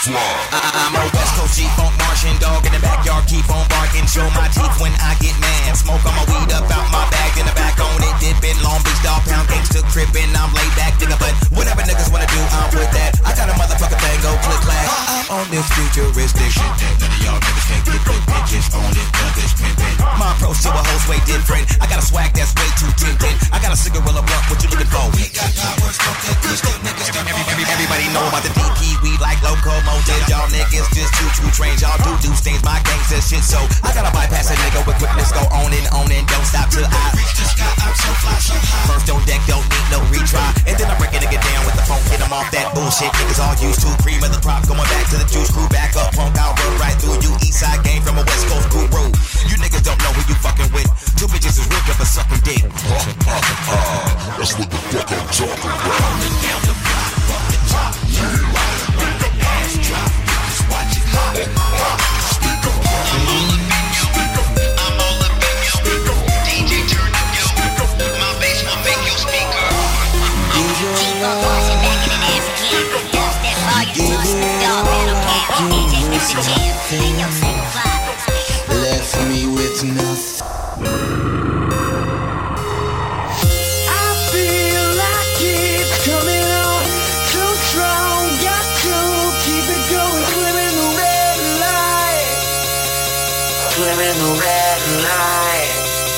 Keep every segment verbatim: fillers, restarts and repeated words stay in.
I'm a West Coast G-Funk Martian dog in the backyard, keep on barking. Show my teeth when I get mad. Smoke on my weed up out my bag, then the back on it, dipping. Long Beach dog pound gangsta crippin'. I'm laid back, nigga, but whatever niggas wanna do, I'm with that. I got a motherfucking thing, go click clack. I'm on this futuristic shit that none of y'all niggas can't get good bitches on it, brothers pimpin'. My approach to a hoe's way different. I got a swag that's way too tempting. I got a cigarette blunt, what you looking for? We got powers, smoke that good stuff, niggas. Everybody know about the D P, we like locomotive. Y'all niggas just too true trains. Y'all do do things, my gangsta shit. So I gotta bypass a nigga with quickness. Go on and on and don't stop till I reach the sky. I'm so fly, so high. First on deck, don't need no retry. And then I break a nigga down with the funk, hit him off that bullshit. Niggas all used to cream of the crop. Going back to the juice crew, back up, punk. I'll run right through you. East side game from a West Coast guru. You niggas don't know who you fucking with. Two bitches is ripped up for sucking dick. That's what the fuck I'm talking about. Rolling down the block, from the top. Yeah. Make the ass drop. Just watch it hop. Speak up. I'm all up in you. I'm all up in you. D J turn up yo. My bass will make you speaker. Keep on pushing back in the ass again. Dust that volume, bust the dog battle cat. D J Mister Jam, ain't no single fly. Left me with nothing. In the red light,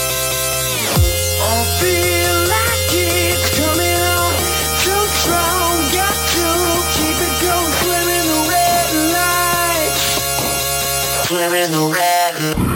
I feel like it's coming on too strong. Got to keep it going. Swim in the red light, swim in the red light.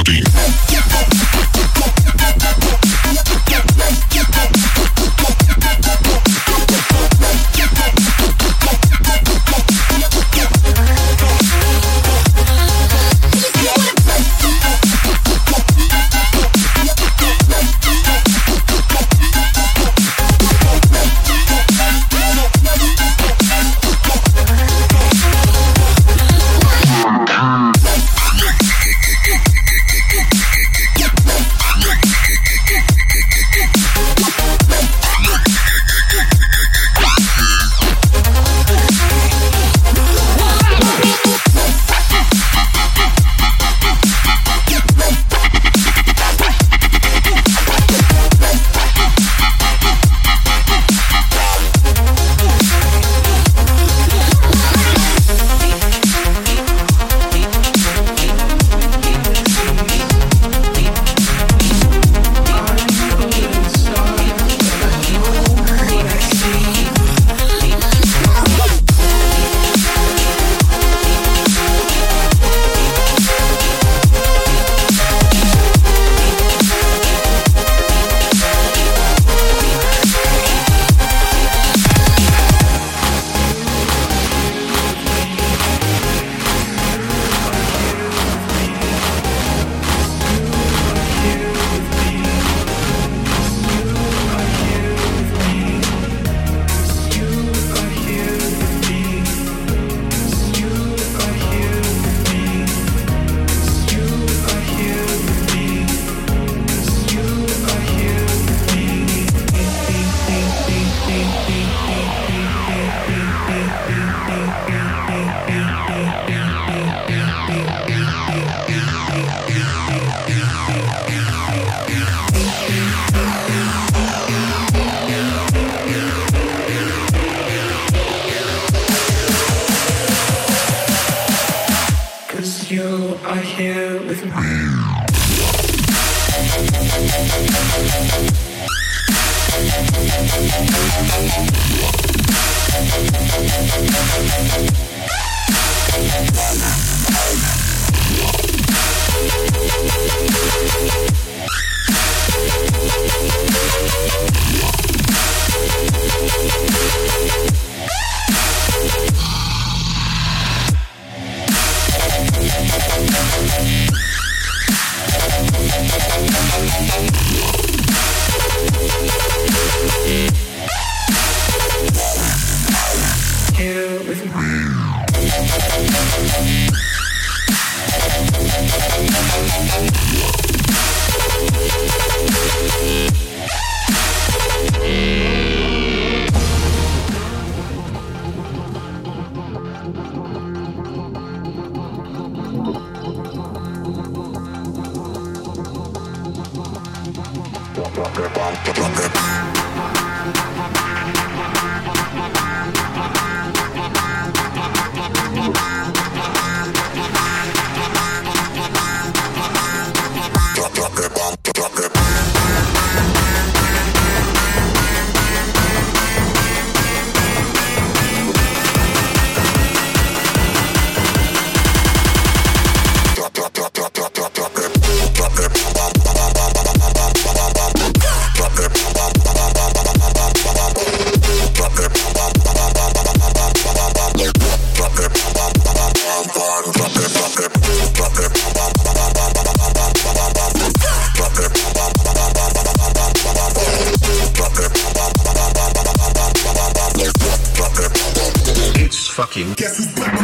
body. Fucking guess who's back?